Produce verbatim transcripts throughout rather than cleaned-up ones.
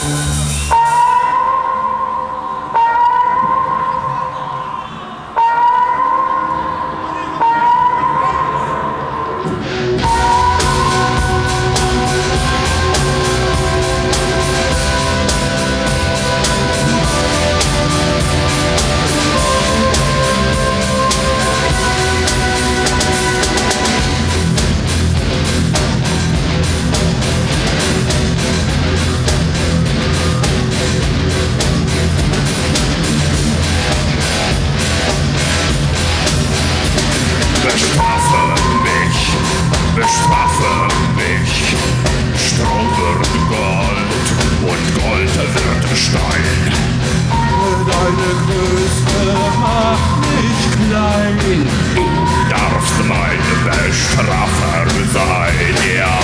Bestrafe mich, Strom wird Gold und Gold wird Stein. Deine Größe macht mich klein. Du darfst mein Bestrafer sein, ja.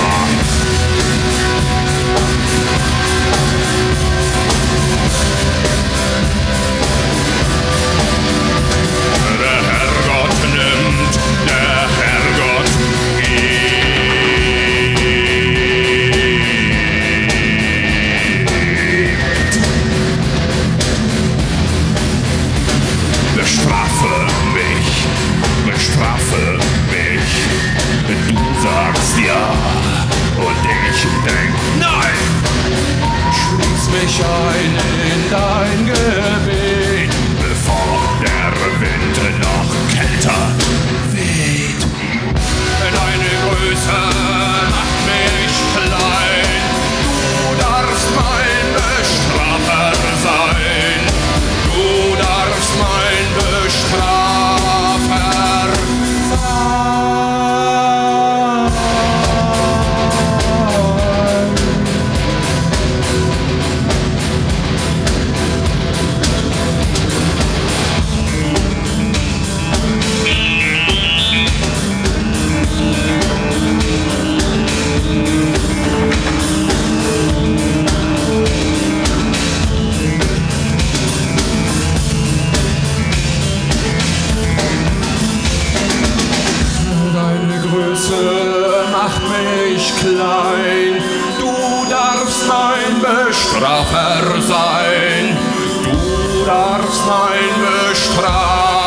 Der Herrgott nimmt, der Herrgott gibt. Bestrafe mich, bestrafe mich. Du sagst ja und ich denk nein. Schließ mich ein in dein Gebet, bevor der Wind noch kälter weht. Deine Größe macht mich klein. Du darfst mein Bestrafer sein. Du darfst mein Bestrafer sein. Macht mich klein, du darfst mein Bestrafer sein, du darfst mein Bestrafer